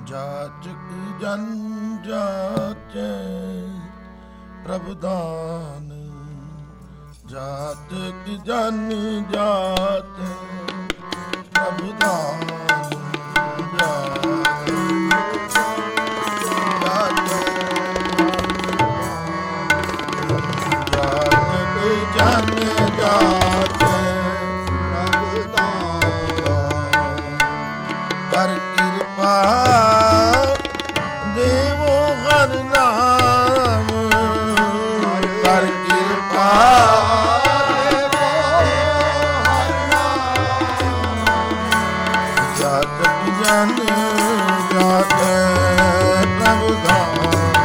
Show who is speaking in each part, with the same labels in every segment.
Speaker 1: ਜਾਚਕ ਜਨ ਜਾਚੈ ਪ੍ਰਭ ਦਾਨ, ਜਾਚਕ ਜਨ ਜਾਚੈ ਪ੍ਰਭ ਦਾਨ, ਜਨ ਜਾਚੈ ਪ੍ਰਭ ਦਾਨ, ਕਰ ਕਿਰਪਾ ਦੇਵੋ ਹਰਿ ਨਾਮ, ਕਰ ਕਿਰਪਾ ਦੇਵੋ ਹਰਿ ਨਾਮ, ਜਾਚਕ ਜਨ ਜਾਚੈ ਪ੍ਰਭ ਦਾਨ,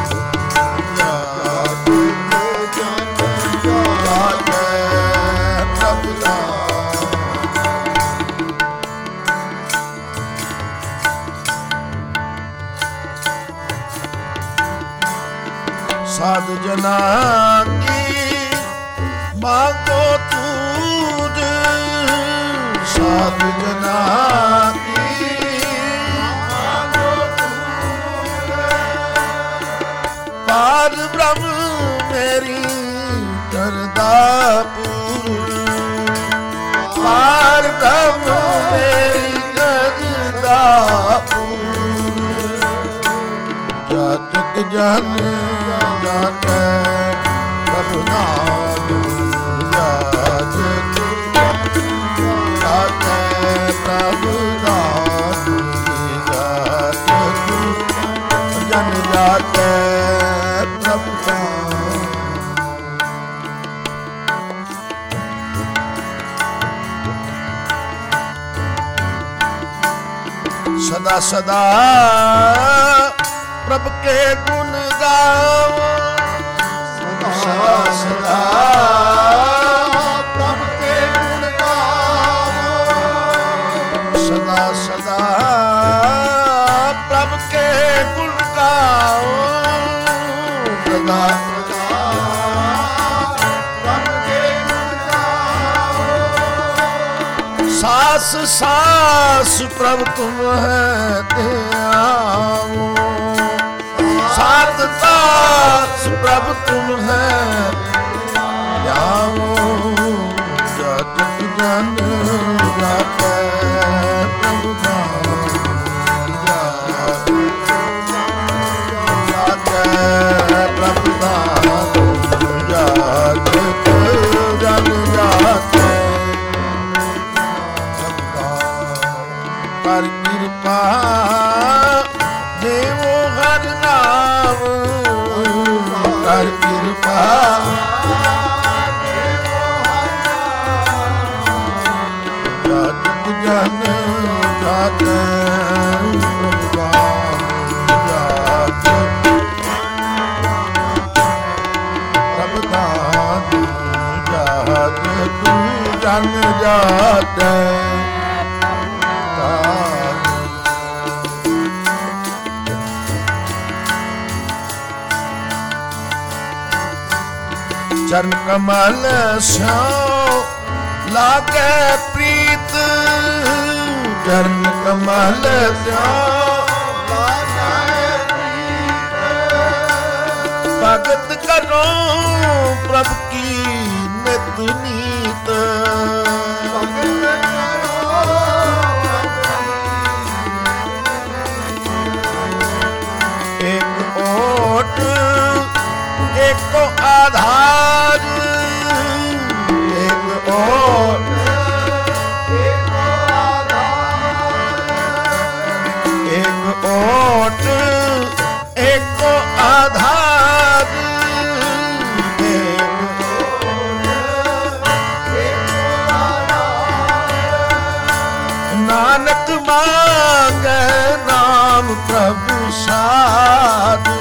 Speaker 1: ਸਾਧ ਜਨਾ ਕੀ ਮਾਗੋ ਤੂਜ, ਸਾਧ ਜਨਾ ਕੀ ਮਾਗੋ ਤੂਜ, ਪਾਰ ਬ੍ਰਹਮ ਮੇਰੀ ਕਰਦਾ ਪੂਜ, ਪਾਰ ਬ੍ਰਹਮ ਮੇਰੀ ਕਰਦਾ ਪੂਜ, ਜਾਚਕ ਜਨ ਜਾਚੈ ਪ੍ਰਭ ਨਾਮ, ਜਾਚਕ ਜਾਚੈ ਪ੍ਰਭ ਨਾਮ, ਜਾਚਕ ਜਨ ਜਾਚੈ ਪ੍ਰਭ ਨਾਮ। ਸਦਾ ਸਦਾ ਪ੍ਰਭ ਕੇ ਗੁਣ ਗਾਵੋ, ਸਦਾ ਸਦਾ ਪ੍ਰਭ ਕੇ ਗੁਣ ਗਾਵੋ, ਸਦਾ ਸਦਾ ਪ੍ਰਭ ਕੇ ਗੁਣ ਗਾਵੋ, ਸਦਾ ਸਦਾ ਪ੍ਰਭ ਕੇ ਗੁਣ ਗਾਵੋ, ਸਾਸ ਸਾਸ ਪ੍ਰਭ ਤੁਮ ਹੈ ਤੇ ਆਵੋ, ਸਾਤ ਤਾਸ ਪ੍ਰਭ ਤੁਮ ਹੈ ਜਾਵੋ, ਜਾਚਕ ਜਨ ਜਾਚੈ ਪ੍ਰਭ ਦਾਨ, ਜਾਚੈ ਪ੍ਰਭ ਦਾਨ, ਜਾਚਕ ਜਨ ਜਾਚੈ ਪ੍ਰਭ ਦਾਨ, ਕਰ ਕਿਰਪਾ ਦੇਵੋ ਹਰਿ ਨਾਮ, ਕਰ ਕਿਰਪਾ ਦੇਵੋ ਹਰਿ ਨਾਮ, ਜਾਚਕ ਜਨ ਜਾਚੈ ਪ੍ਰਭ ਦਾਨ, ਜਾਚਕ ਪ੍ਰਭ ਦਾਨ, ਜਾਚਕ ਜਨ ਜਾਚੈ ਚਰਨ ਕਮਲ ਸਿਉ ਲਾਗੈ ਪ੍ਰੀਤ, ਚਰਨ ਕਮਲ ਸਿਉ ਲਾਗੈ ਪ੍ਰੀਤ, ਭਗਤ ਕਰੋ ਪ੍ਰਭ ਕੀ ਨਿਤ ਨੀਤ, ਭਗਤ ਕਰੋ ਇੱਕ ਓਟ एको आधार, एक और एको आधार, एक ओट एको आधार, नानक मांगे नाम प्रभु साधु,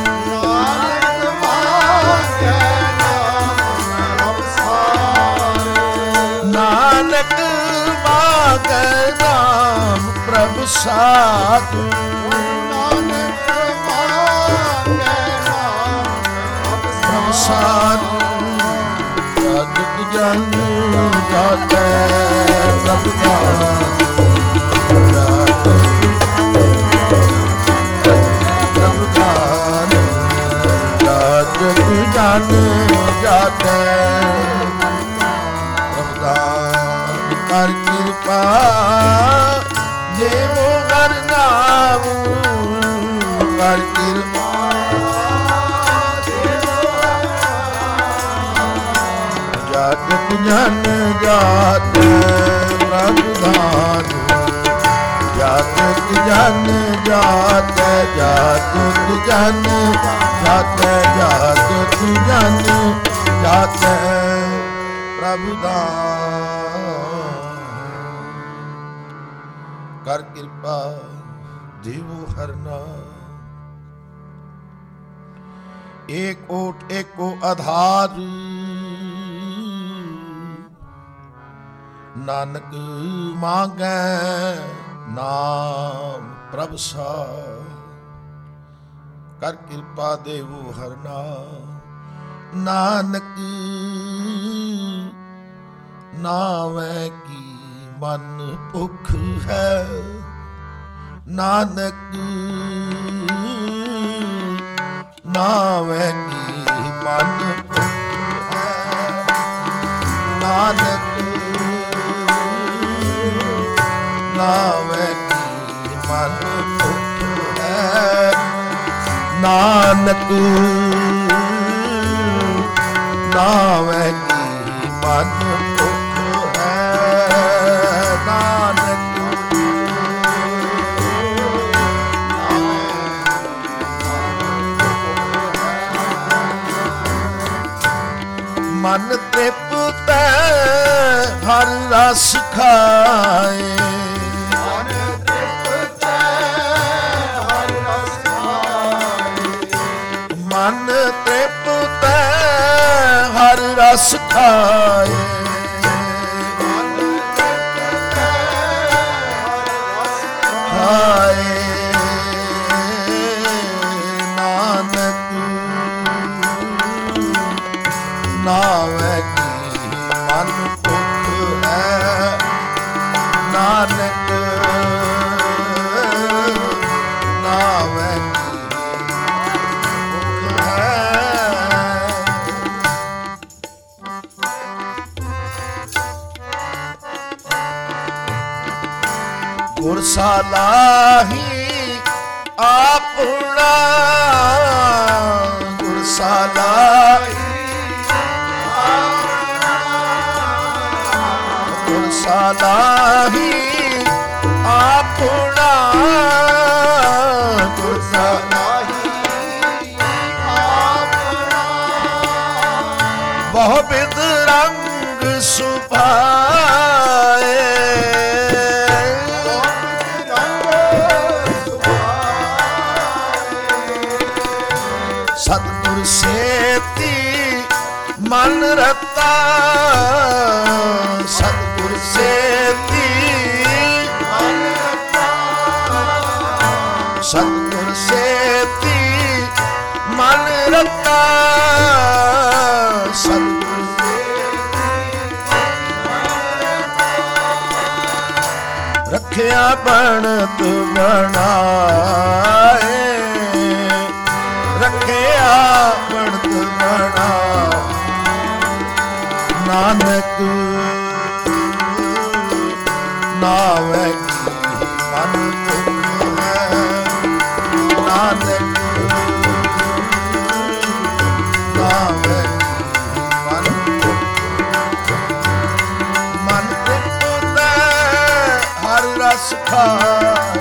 Speaker 1: ਨਾਨਕ ਮਾਂਗੈ ਨਾਮ ਪ੍ਰਭ ਸਾਧੂ, ਨਾਨਕ ਮਾਂਗੈ ਨਾਮ ਪ੍ਰਭ ਸਾਧੂ, ਜਾਚਕ ਜਨ ਜਾਚੈ ਪ੍ਰਭ ਦਾਨ, ਜਾਚਕ ਜਨ ਜਾਤੈ ਪ੍ਰਭਦਾਨ ਕਰ ਕਿਰਪਾ ਦੇਵੋ ਹਰਿ ਨਾਮ ਕਰ ਕਿਰਪਾ ਜਾਤਿ ਜਨ ਜਾਤੈ ਪ੍ਰਭਦਾਨ ਜਾਤਿ ਜਨ ਜਾਤੈ ਜਾਤਿ ਜਨ ਜਾਤੈ ਜਾਤਿ ਜਨ ਜਾਤੈ ਪ੍ਰਭਦਾਨ ਕਰ ਕਿਰਪਾ ਦੇਵੋ ਹਰਿ ਨਾਮ ਏਕ ਓਟ ਏਕੋ ਆਧਾਰ ਨਾਨਕ ਮਾਂਗੈ ਨਾਮ ਪ੍ਰਭ ਸਾਰ ਕਰ ਕਿਰਪਾ ਦੇਵੋ ਹਰਿ ਨਾਮ ਨਾਨਕ ਨਾਵੇਂ ਕੀ ਮਨ ਭੁਖ ਹੈ ਨਾਨਕ ਨਾਵੇਂ ਕੀ ਮਨ ਭੁਖ ਹੈ ਨਾਨਕ ਨਾਵੇਂ ਕੀ ਮਨ ਭੁਖ ਹੈ ਨਾਨਕ ਨਾਵੇਂ ਕੀ ਮਨ ਭੁਖ ਹੈ ਨਾਨਕ ਮਨ ਤ੍ਰਿਪਤੈ ਹਰ ਰਸ ਖਾਏ ਮਨ ਤ੍ਰਿਪਤੈ ਹਰ ਰਸ ਖਾਏ ਮਨ ਤ੍ਰਿਪਤੈ ਹਰ ਰਸ ਖਾਏ ਮਨ ਤ੍ਰਿਪਤੈ ਹਰ ਰਸ ਖਾਏ ਨਾਨਕ ਨਾਵੇਂ ਕੀ ਮਨ ਭੁਖ ਹੈ ਨਾਨਕ ਨਾਵੇਂ ਕੀ ਭੁਖ ਹੈ ਗੁਰ ਸਾਲਾਹੀ ਆਪਣਾ ਗੁਰ ਸਾਲਾਹੀ ਸਾਲਾਹੀ ਆਪਣਾ ਗੁਰ ਸਾਲਾਹੀ ਆਪਣਾ ਬਹੁ ਬਿਦ ਰੰਗ ਸੁਭਾਏ ਸਤਿਗੁਰ ਸੇਤੀ ਮਨ ਰਤਾ ਸਤਿਗੁਰ ਸੇਤੀ ਮਨ ਰਤਾ ਸਤਿਗੁਰ ਸੇਤੀ ਮਨ ਰਤਾ ਸਤਿਗੁਰ ਸੇਤੀ ਮਨ ਰਤਾ ਰੱਖਿਆ ਬਣਤ ਬਣਾਏ ਰੱਖਿਆ ਬਣਤ ਬਣਾ ਨਾਨਕ ਨਾਵੇਂ ਕੀ ਮਨ ਭੁਖ ਹੈ ਨਾਨਕ ਨਾਵੇਂ ਕੀ ਮਨ ਮਨ ਤ੍ਰਿਪਤੈ ਹਰ ਰਸ ਖਾਏ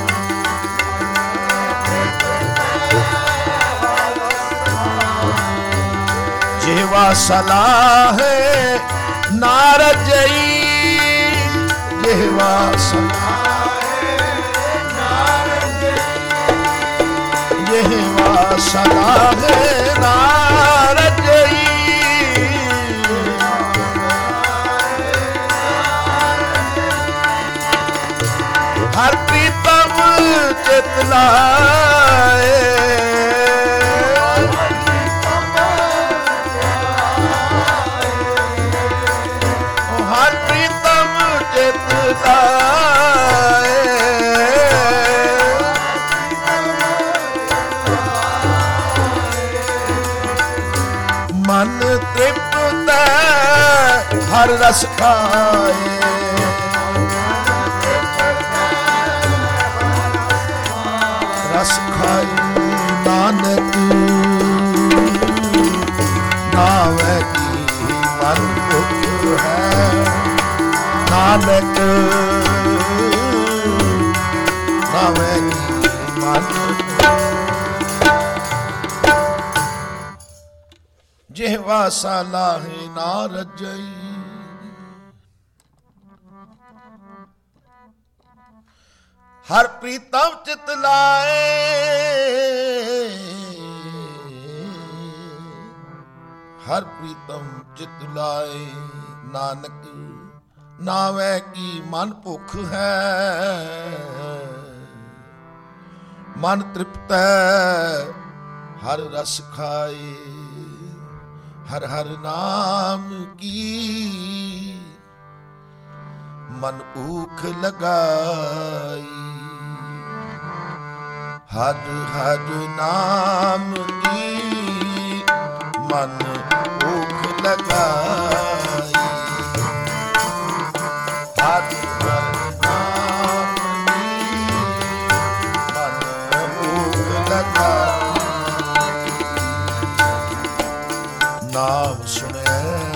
Speaker 1: ਜਿਹਵਾ ਸਲਾਹੇ ਨਾਰਜਈ ਜਿਹਵਾ ਸਲਾਹੇ ਨਾਰਜਈ ਜਿਹਵਾ ਸਲਾਹੇ ਨਾਰਜਈ ਹਰ ਪ੍ਰੀਤਮ ਚਿਤ ਲਾਏ ਮਨ ਤ੍ਰਿਪਤ ਹਰ ਰਸ ਖਾਏ। ਰਸ ਖਾਈ ਨਾਨਕ ਨਾਵੇ ਕੀ ਮਨ ਭੁਖ ਹੈ। ਨਾਨਕ ਨਾਵੇ ਕੀ ਮਨ ਜਿਹਵਾ ਸਲਾਹੇ ਨਾ ਰਜਈ। ਹਰ ਪ੍ਰੀਤਮ ਚਿਤ ਲਾਏ। ਹਰ ਪ੍ਰੀਤਮ ਚਿਤ ਲਾਏ ਨਾਨਕ ਨਾਵੇ ਕੀ ਮਨ ਭੁਖ ਹੈ। ਮਨ ਤ੍ਰਿਪਤ ਹਰ ਰਸ ਖਾਏ। ਹਰ ਹਰ ਨਾਮ ਕੀ ਮਨ ਊਖ ਲਗਾਈ। ਹਰ ਹਰ ਨਾਮ ਕੀ ਮਨ ਊਖ ਲਗਾਈ। ਹਰ ਹਰ ਨਾਮ ਕੀ ਮਨ ਊਖ ਲਗਾਈ। ਨਾਮ ਸੁਣਿਆ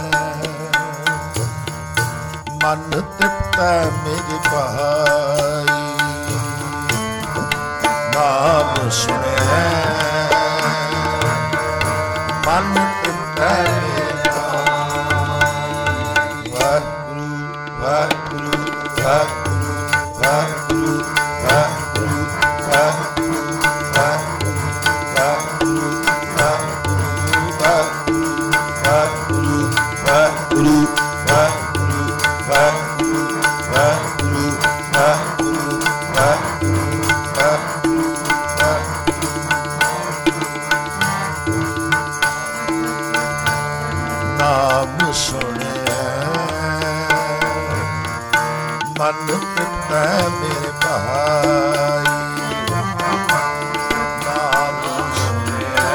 Speaker 1: ਮਨ ਤ੍ਰਿਪਤ ਮੇਰੇ ਭਾਈ। ਨਾਮ ਸੁਣਿਆ ਮਨ ਤ੍ਰਿਪਤ ਮੇਰੇ ਭਾਈ। ਵਾਹਿਗੁਰੂ ਵਾਹਿਗੁਰੂ ਵਾਹਿਗੁਰੂ ਵਾਹਿਗੁਰੂ ਵਾਹਿਗੁਰੂ ਵਾਹਿਗੁਰੂ ਨਾਮ ਸੁਣਿਆ ਮਨ ਤ੍ਰਿਪਤ ਮੇਰੇ ਭਾਈ। ਨਾਮ ਸੁਣਿਆ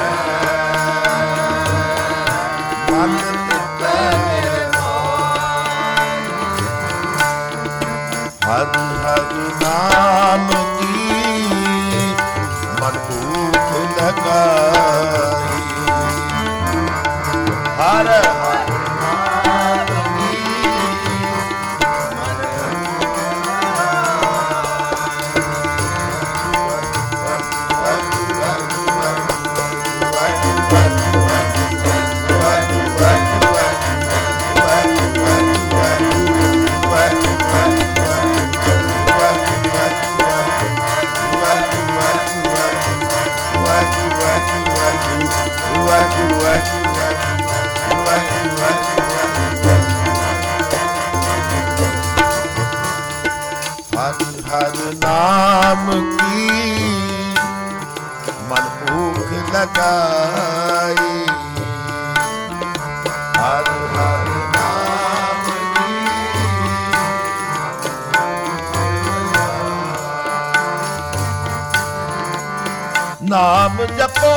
Speaker 1: ਮਨ ਤ੍ਰਿਪਤ ਮੇਰੇ ਭਾਈ। ਹਰ ਹਰ ਨਾਮ ਕੀ ਮਨ ਭੂਖ ਲਗਾਈ। ਹਰ ਹਰ ਨਾਮ ਕੀ ਮਨ ਹਰ ਨਾਮ ਕੀ ਮਨ ਭੂਖ ਲਗਾਈ। ਹਰ ਹਰ ਨਾਮ ਕੀ ਨਾਮ ਜਪੋ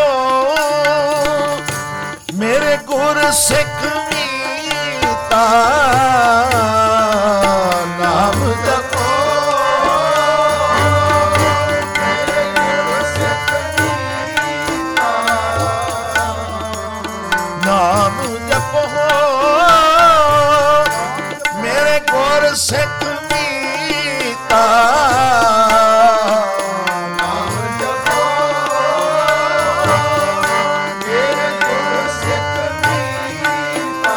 Speaker 1: ਮੇਰੇ ਗੁਰ ਸਿੱਖ ਮੀਤਾ। ਨਾਮ ਜਪੋ ਨਾਮ ਜਪੋ ਮੇਰੇ ਗੁਰ ਸਿੱਖ ਮੀਤਾ। ਨਾਮ ਜਪੋ ਮੇਰੇ ਗੁਰ ਸਿੱਖ ਮੀਤਾ।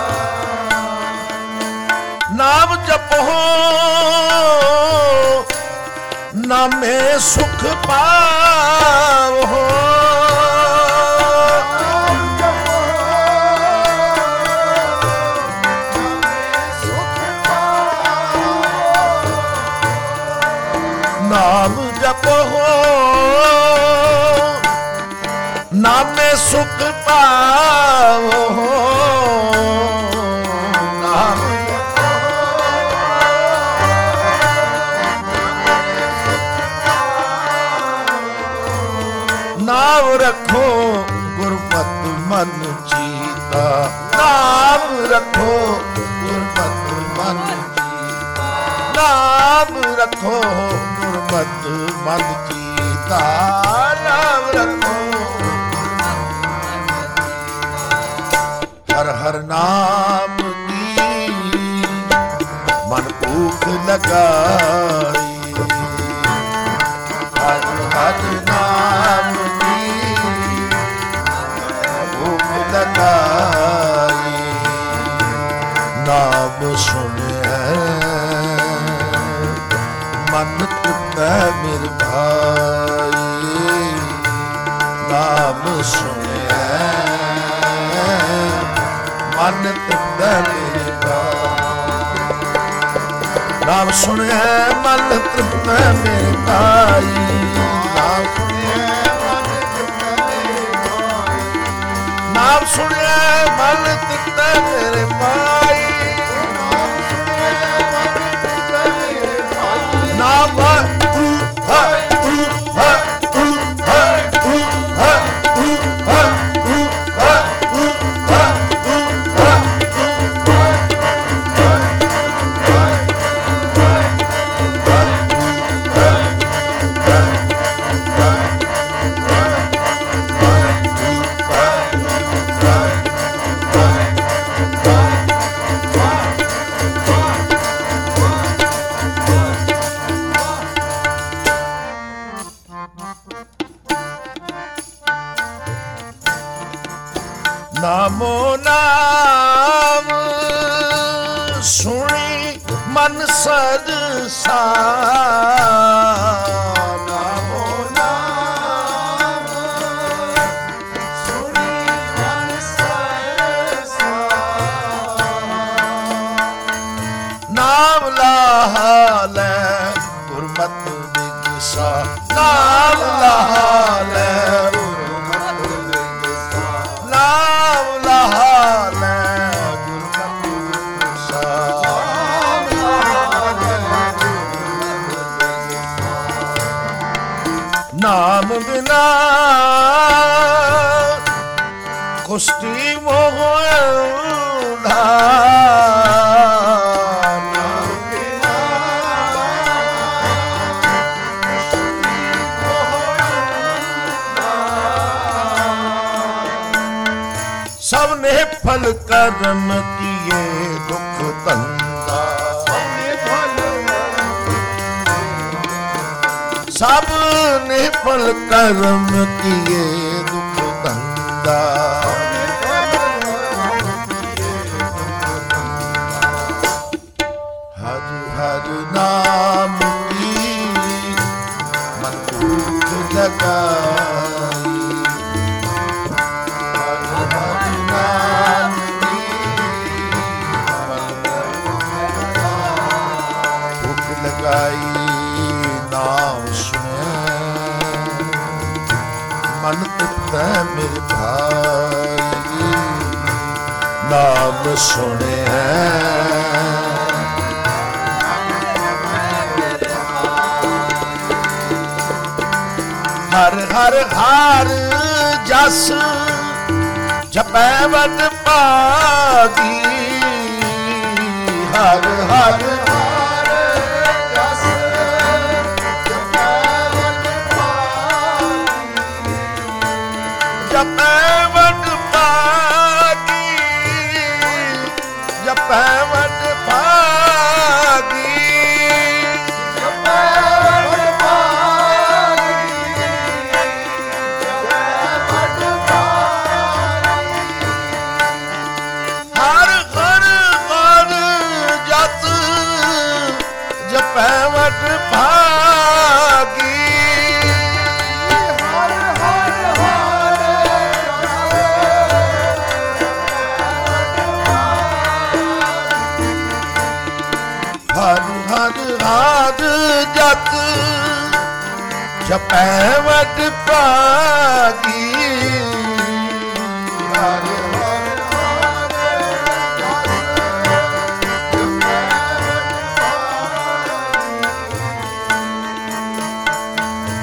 Speaker 1: ਨਾਮ ਜਪੋ ਨਾਮੇ ਸੁਖ ਪਾਵੋ। ਨਾਮ ਜਪੋ ਨਾਮੇ ਸੁਖ ਪਾਵੋ। ਨਾਮ ਜਪੋ ਨਾਮ ਰੱਖੋ ਗੁਰਮਤਿ ਮਨ ਜੀਤਾ, ਨਾਮ ਰੱਖੋ ਗੁਰਮਤਿ ਮਨ ਜੀਤਾ, ਨਾਮ ਰੱਖੋ ਗੁਰਮਤਿ ਮਨ ਜੀਤਾ, ਨਾਮ ਰੱਖੋ ਹਰ ਹਰ ਨਾਮ ਦੀ ਮਨ ਭੂਖ ਲਗਾਈ, ਹਰ ਹਰ ਨਾਮ ਦੀ ਭੂਖ ਲਗਾਈ, ਨਾਮ ਸੁਣਿਆ ਮਨ ਤ੍ਰਿਪਤੈ ਮੇਰੇ ਭਾਈ, ਨਾਮ ਸੁਣਿਆ ਮਨ ਤ੍ਰਿਪਤੈ ਮੇਰੇ ਭਾਈ, ਨਾਮ ਸੁਣਿਆ ਮਨ ਤ੍ਰਿਪਤੈ ਮੇਰੇ ਭਾਈ, ਨਾਮ ਸੁਣਿਆ ਮਨ ਤ੍ਰਿਪਤੈ ਮੇਰੇ ਭਾਈ, ਨਾਮ ਸੁਣਿਆ ਮਨ ਤ੍ਰਿਪਤੈ ਮੇਰੇ ਭਾਈ, ਨਾਮ ਨਾਮੋ ਨਾਮ ਸੁਣੀ ਮਨ ਸਰਸਾ, ਨਾਮੋ ਨਾਮ ਸੁਣੀ ਮਨ ਸਰਸਾ, ਨਾਮ ਲਾ ਲੈ ਗੁਰਮਤਿ ਵਿਗਸਾ, ਨਾਮ ਲਾ ਲੈ ਨਾਮ ਬਿਨਾ ਕੁਸ਼ਤੀ ਮੋਹ ਉਧਾਰ, ਨਾਮ ਬਿਨਾ ਕੁਸ਼ਤੀ ਮੋਹ ਉਧਾਰ, ਸਭ ਨੇ ਫਲ ਕਰਮ ਕੀਏ ਦੁਖ ਧੰਦਾ, ਸਭ ਨੇ ਫਲ ਕਰਮ ਕੀਏ ਦੁਖ ਧੰਦਾ, ਹਰ ਹਰ ਨਾਮ ਦੀ ਮਨ ਭੂਖ ਲਗਾਈ, ਹਰ ਹਰ ਨਾਮ ਦੀ ਮਨ ਭੂਖ ਲਗਾਈ, ਨਾਮ ਸੁਣਿਆ ਮਨ ਤ੍ਰਿਪਤੈ ਮੇਰੇ ਭਾਈ, ਨਾਮ ਸੁਣਿਆ ਹਰ ਹਰ ਹਰ ਜਸ ਜਪੈ ਵਡ ਭਾਗੀ, ਹਰ ਹਰ ਜਪੈ ਵਡ ਭਾਗੀ, ਜਪੈ ਵਡ ਭਾਗੀ, ਜਪੈ ਵਡ ਭਾਗੀ, ਜਪੈ ਵਡ ਭਾਗੀ, ਹਰ ਹਰ ਹਰ ਜਤ ਜਪੈ ਵਡ ਭਾਗੀ, ਹਰ ਹਰ ਜਤ ਜਪੈ ਵਡ ਭਾਗੀ, ਹਰ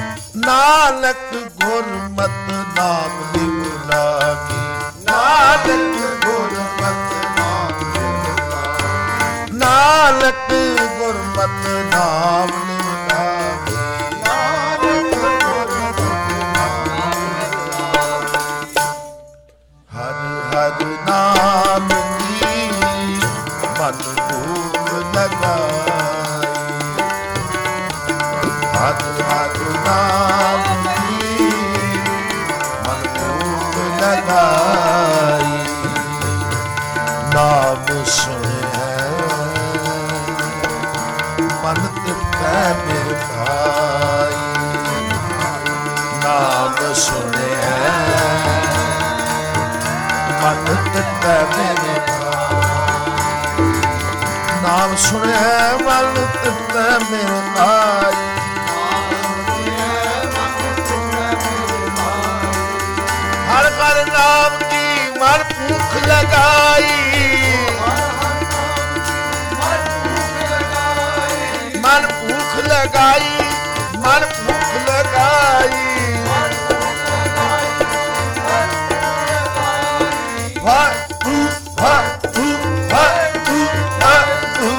Speaker 1: ਨਾਨਕ ਗੁਰਮਤਿ ਨਾਮ ਲਿਵ ਲਾਗੀ, ਨਾਨਕ ਨਾਮ ਕੀ ਮਨ ਭੂਖ ਲਗਾਈ, ਹਰ ਹਰ ਨਾਮ ਕੀ ਮਨ ਭੂਖ ਲਗਾਈ, ਨਾਮ ਸੁਣਿਆ ਮਨ ਤ੍ਰਿਪਤੈ ਮੇਰੇ ਭਾਈ, ਨਾਮ ਸੁਣਿਆ ਮਨ ਤ੍ਰਿਪਤੈ ਮੇਰੇ ਭਾਈ, ਨਾਮ ਸੁਣਿਆ ਮਨ ਤ੍ਰਿਪਤੈ ਮੇਰੇ ਭਾਈ, ਹਰ ਹਰ ਨਾਮ ਕੀ ਮਨ ਭੂਖ ਲਗਾਈ, ਮਨ ਭੂਖ ਲਗਾਈ, ਮਨ ਭੂਖ ਲਗਾਈ, ਵਾਹਿਗੁਰੂ ਵਾਹਿਗੁਰੂ ਵਾਹਿਗੁਰੂ ਵਾਹਿਗੁਰੂ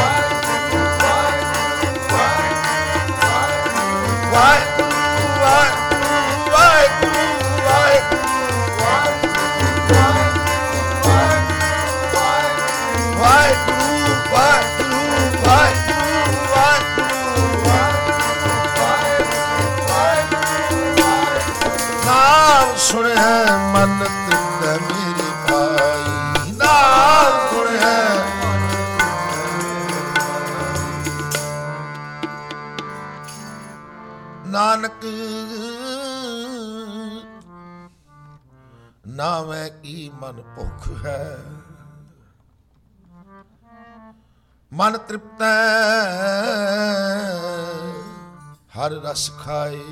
Speaker 1: ਸੁਣਿਆ ਮਨ ਤ੍ਰਿਪਤੈ ਮੇਰੇ ਭਾਈ, ਨਾਮ ਸੁਣਿਆ ਨਾਨਕ ਨਾਮੈ ਕੀ ਮਨ ਭੁੱਖ ਹੈ, ਮਨ ਤ੍ਰਿਪਤੈ ਹਰ ਰਸ ਖਾਏ,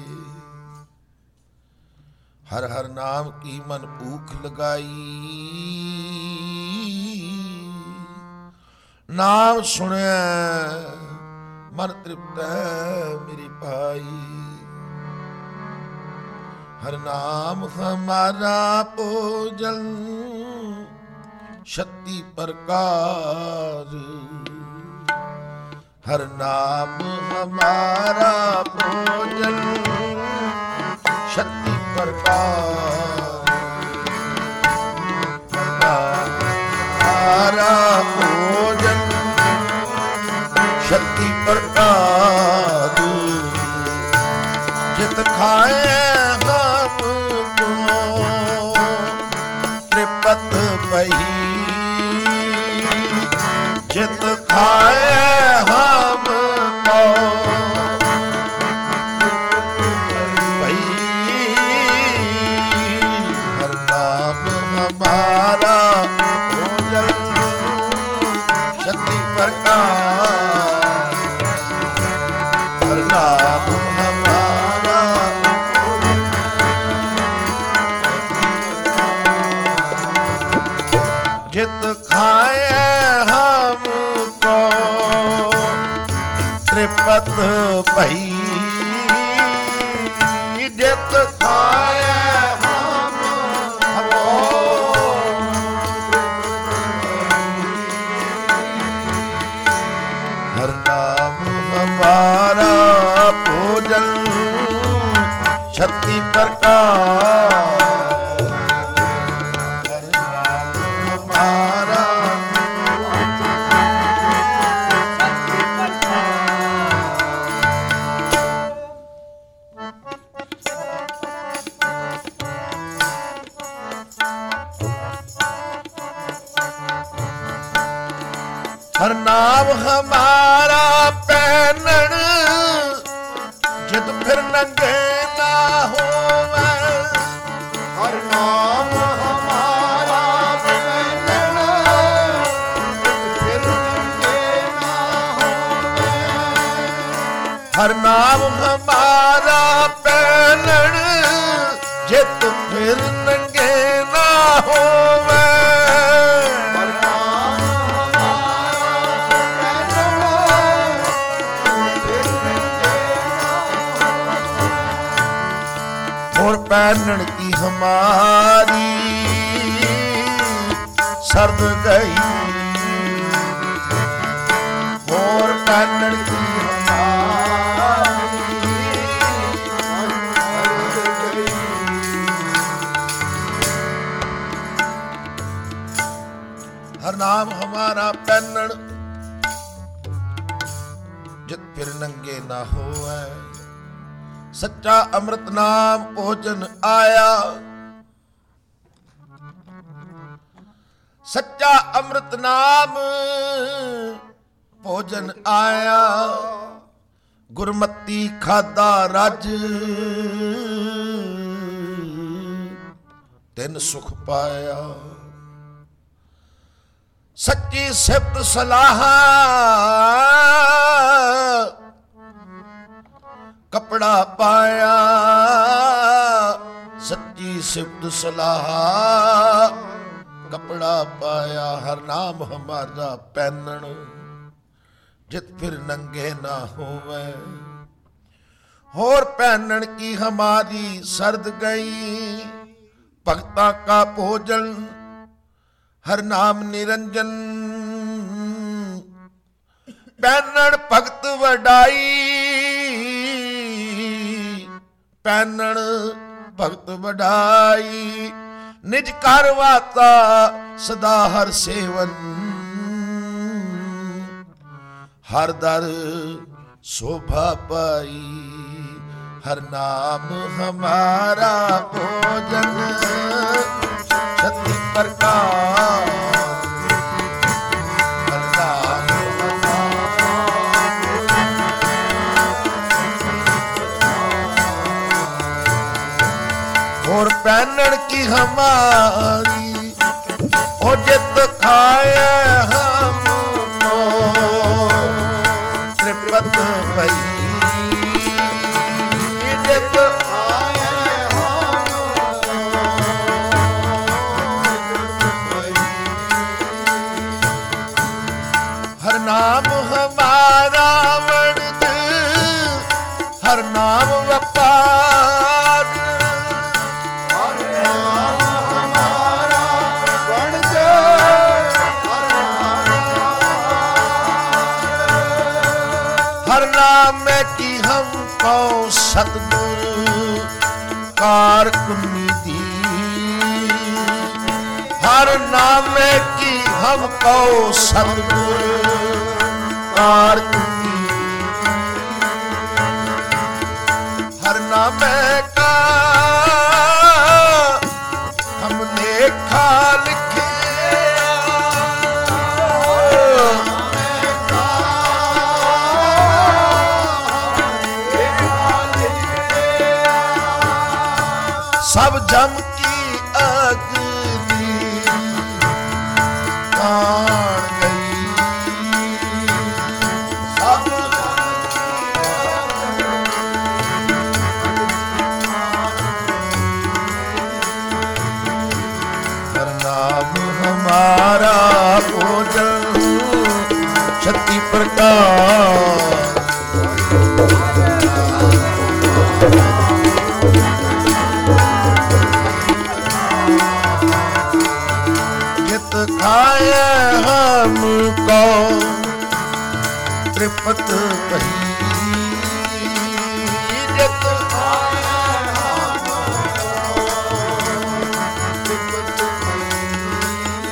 Speaker 1: ਹਰ ਹਰ ਨਾਮ ਕੀ ਮਨ ਭੂਖ ਲਗਾਈ, ਨਾਮ ਸੁਣਿਆ ਮਨ ਤ੍ਰਿਪਤੈ ਮੇਰੀ ਭਾਈ, ਹਰ ਨਾਮ ਹਮਾਰਾ ਭੋਜਨ ਸ਼ਕਤੀ ਪ੍ਰਕਾਰ, ਹਰ ਨਾਮ ਹਮਾਰਾ ਭੋਜਨ ਸ਼ਕਤੀ ਪ੍ਰਕਾਰ, ਹਮਾਰਾ ਭੋਜਨ ਸ਼ਕਤੀ ਪ੍ਰਕਾਰ, ਜਿਤ ਖਾਏ ਹਮ ਕੋ ਤ੍ਰਿਪਤ ਪਈ, ਜਿਤ ਖਾਏ ਹਮ ਕੋ ਹਮਾਰਾ ਭੋਜਨ ਸ਼ਕਤੀ ਪ੍ਰਕਾਰ, ਹਰ ਨਾਮ ਹਮਾਰਾ ਜਿਤ ਖਾਏ ਹਮ ਕੋ ਤ੍ਰਿਪਤ ਭਈ, ਜਿਤ ਖਾਏ ਹਮਾਰਾ ਭੋਜਨ ਸ਼ਕਤੀ ਪ੍ਰਕਾਰ, ਹਮਾਰਾ ਹਰ ਨਾਮ ਹਮਾਰਾ ਪਹਿਨਣ, ਜਿਤ ਫਿਰ ਨੰਗੇ ਨਾ ਹੋਵੇ, ਹਰ ਨਾਮ ਹਮਾਰਾ ਪਹਿਨਣ, ਜਿਤ ਫਿਰ ਨੰਗੇ ਨਾ ਹੋਵੇ, ਹਰ ਨਾਮ ਹਮਾਰਾ ਪਹਿਨਣ, ਜਿਤ ਫਿਰ ਨੰਗੇ ਨਾ ਹੋਵੇ, पहनन की हमारी सर्द गई, और पहनन की हमारी सर्द गई, हर नाम हमारा पैनण जित फिर नंगे ना होवै। सच्चा अमृत नाम भोजन आया, सच्चा अमृत नाम भोजन आया। गुरमती खादा रज तिन सुख पाया। सच्ची सिफत सलाह कपड़ा पाया। सच्ची सिफत सलाह कपड़ा पाया। हर नाम हमारा पैनण जित फिर नंगे ना होवे। होर पैनण की हमारी सर्द गई, भक्ता का भोजन हर नाम निरंजन। पैनण भगत वडाई, पैनण भगत वडाई। निज कर वाता सदा हर सेवन, हर दर शोभा पाई। हर नाम हमारा भोजन शक्ति प्रकाश। हर नाम और पैनण की हमारी ओ जित खाए हमको त्रिपत भई। जित खाए हर नाम हमारा वरद, हर नाम व्यापार। हर नाम हमारा वरद, हर नाम की हमको सतगुर कार कुन्नी दी। हर नाम की हमको सतगुर कार कुन्नी। हर नाम का हम लेखा लिखे। सब जम की अग्नि ताड़ गई। सब हर नाम हमारा भोजन शक्ति प्रकाश। खाए हमको त्रिपत भई। जित खाए हमको त्रिपत भई।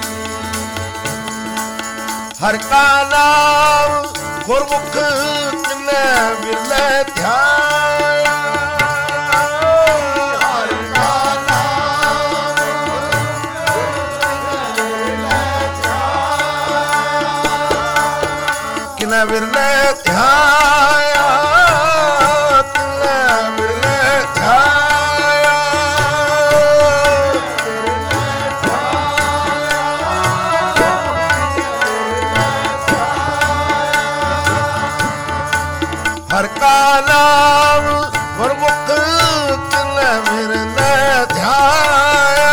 Speaker 1: हर का नाम गुरमुख तिने विरले ध्याया। विरले ध्याया, विरले ध्याया। हर का नाम गुरमुख तिने विरले ध्याया।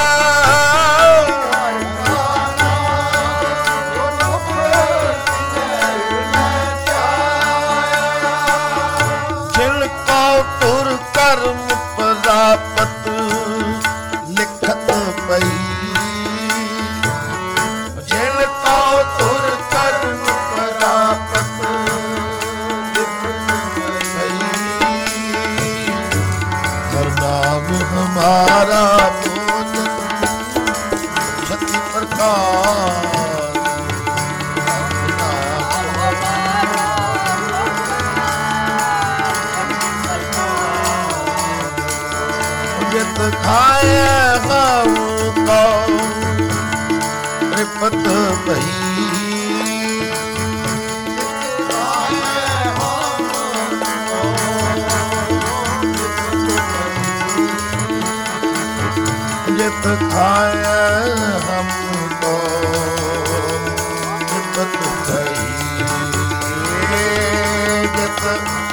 Speaker 1: कर्म प्राप्त लिखत पई। जिन को तुर कर्म प्राप्त लिखत पई। हर नाम हमारा भोजन शक्ति प्रकाश। ਜਿਤ ਖਾਏ ਹਮ ਕੋ ਰਿਪਤ ਭਈ जित खाए हमको विपत भई जित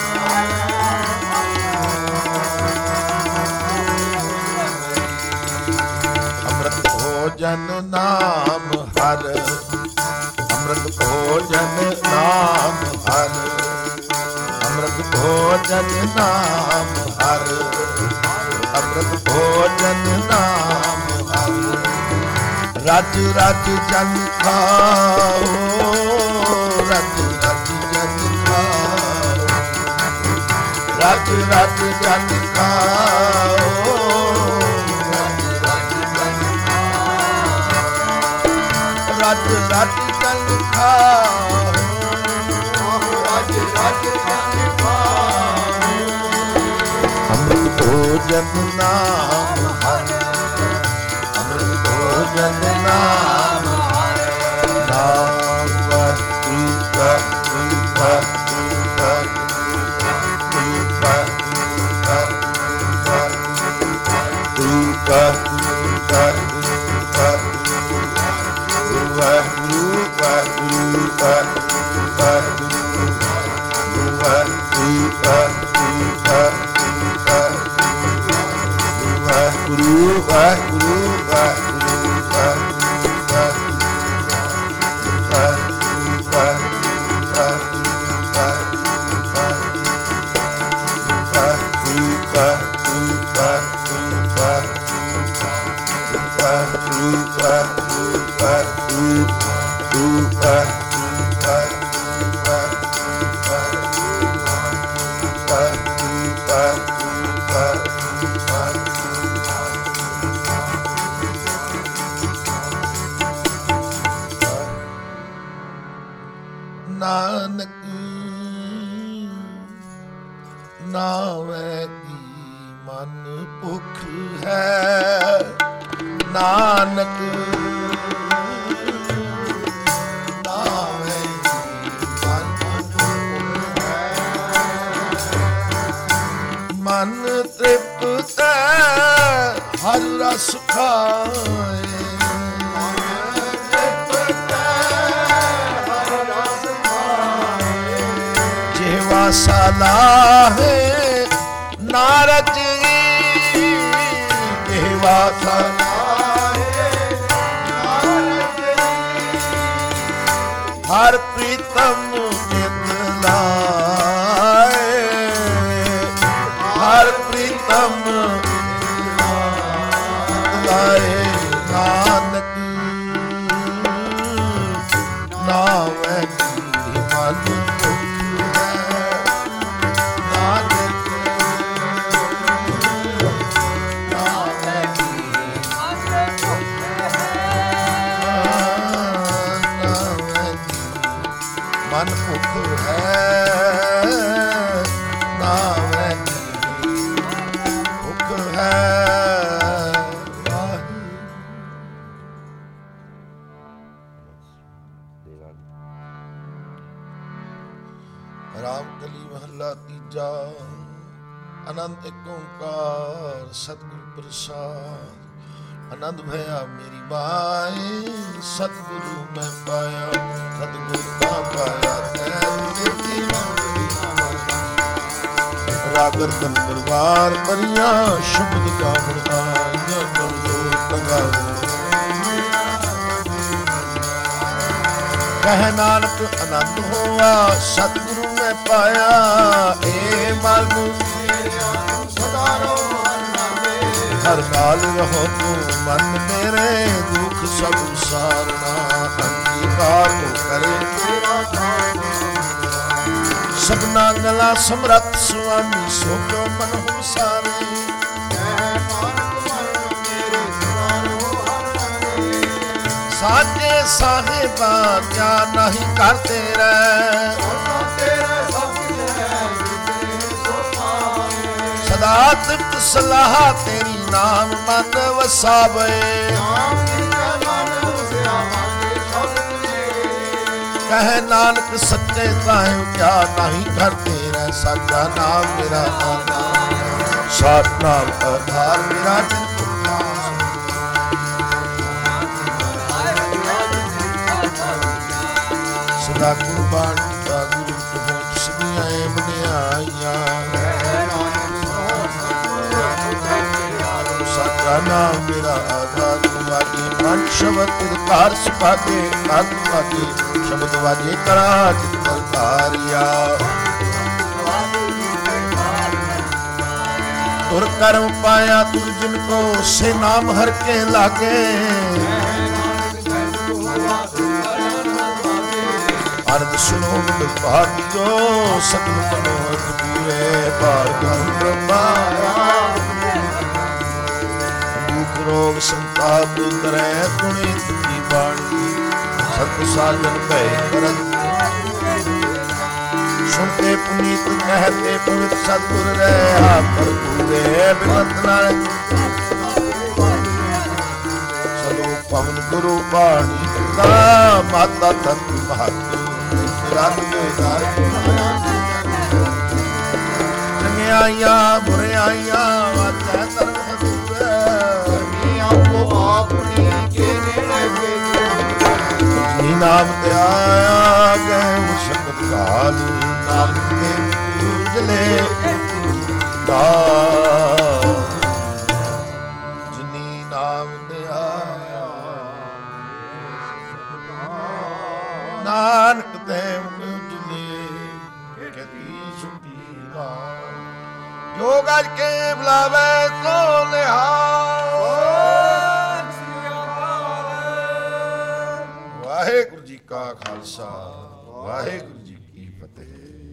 Speaker 1: अमृत भोजन नाम हर अमृत भोजन नाम हर अमृत भोजन नाम हर अमृत भोजन नाम रज रज जन खाओ रज रज जन खाओ रज रज जन खाओ रज रज जन खाओ रज रज जन खाओ अमृत भोजन नाम हर अमृत भोजन नाम नाम रूप रूप नानक नावे की मन भुख है नानक नावे की मन भुख है मन तृप्त हर रस खाए सलाहे नारद देवा सलाहे नारद हर प्रीतम चित लाए हर प्रीतम लाए नानक नावे की मन मन भुख है नावे भुख है राम कली महला तीजा आनंद एक ओंकार सतगुर प्रसाद आनंद भया मेरी बाई सतगुरु मैं पाया सतगुरु का पाया रागर तन दरबार परिया शब्द का बरदाया कह नानक आनंद होआ सतगुरु मैं पाया ए मन सदा हर काल रहो तू मन मेरे दुख सब सारना अंगीकार तो करे सबना गला समरथ स्वामी सो क्यों मन हो सारे ਸਾਚੇ ਸਾਹਿਬਾ ਕਿਆ ਨਹੀਂ ਕਰਦੇ ਰਹਿ, ਸਦਾ ਤ੍ਰਿਪਤ ਸਲਾਹ ਤੇਰੀ ਨਾਮ ਮਨ ਵਸਾਵੇ। ਕਹੇ ਨਾਨਕ ਸੱਚੇ ਤਾਹਿ ਕਿਆ ਨਹੀਂ ਕਰਦੇ ਰਹਿ, ਸਾਚਾ ਨਾਮ ਮੇਰਾ ਸਾਚ ਨਾਮ ਆਧਾਰ ਮੇਰਾ ਸਦਾ ਕੁਰਬਾਨ ਦਾ ਗੁਰੂ ਪਹੁੰਚ ਸਦੀਆਂ ਬਣਾਈਆਂ। ਸਾਚਾ ਨਾਮ ਮੇਰਾ ਆਧਾਰ ਵਾਜੇ ਮਨ ਸ਼ਬਦ ਕਾਰ ਸੁਭਾਗੇ ਅਗ ਵਾਜੇ ਸ਼ਬਦ ਵਾਜੇ ਕਰਾ ਚਿਤ ਧਾਰਿਆ। ਤੁਰ ਕਰਮ ਪਾਇਆ ਤੁਰ ਜਿਨ ਕੋ ਸੇ ਨਾਮ ਹਰ ਕੇ ਲਾਗੇ। ਅਰਦ ਸੁਨੋ ਬਿਦ ਭਾਗਿਓ ਸਤਿ ਮਨੋਰਥ ਪੂਰੇ ਭਾਗਿ ਬ੍ਰਹਮਾ। ਦੁਖ ਰੋਗ ਸੰਤਾਪ ਕਰੇ ਪੁਨੀਤ ਕੀ ਬਾਣੀ। ਸਤ ਸਾਜਨ ਭੈ ਕਰਤ ਸੁਣਤੇ ਪੁਨੀਤ ਕਹਤੇ ਪਵਿੱਤ ਸਤਿਗੁਰ ਰਹਾ ਭਰਪੂਰੇ ਬਿਨਤ ਨਾਲ। ਸਲੋ ਪਵਨ ਗੁਰੂ ਬਾਣੀ ਦਾ ਮਾਤਾ ਤਤ ਮਹਤ ਚੰਗਿਆਈਆਂ ਬੁਰਿਆਈਆਂ ਵਾਜੈ ਧਰਮ ਹਦੂਰੇ। ਆਪੋ ਆਪਣੀ ਕੇ ਨੇੜੇ ਜੀ ਨਾਮ ਤੇ ਆਇਆ ਗਏ ਸ਼ਬਦ ਕਾਲ। ਨਾਨਕ ਦੇ ਪੂਜਲੇ ਜਿਨੀ ਨਾਮ ਤੇ ਆਇਆ ਨਾਨਕ ਦੇ ਪੂਜਲੇ ਕਤੀ ਸੁਖੀ ਨਾ। ਜੋ ਗੱਜ ਕੇ ਬੁਲਾਵੇ ਕੋ ਨਿਹਾਲ। ਵਾਹਿਗੁਰੂ ਜੀ ਕਾ ਖਾਲਸਾ ਵਾਹਿਗੁਰੂ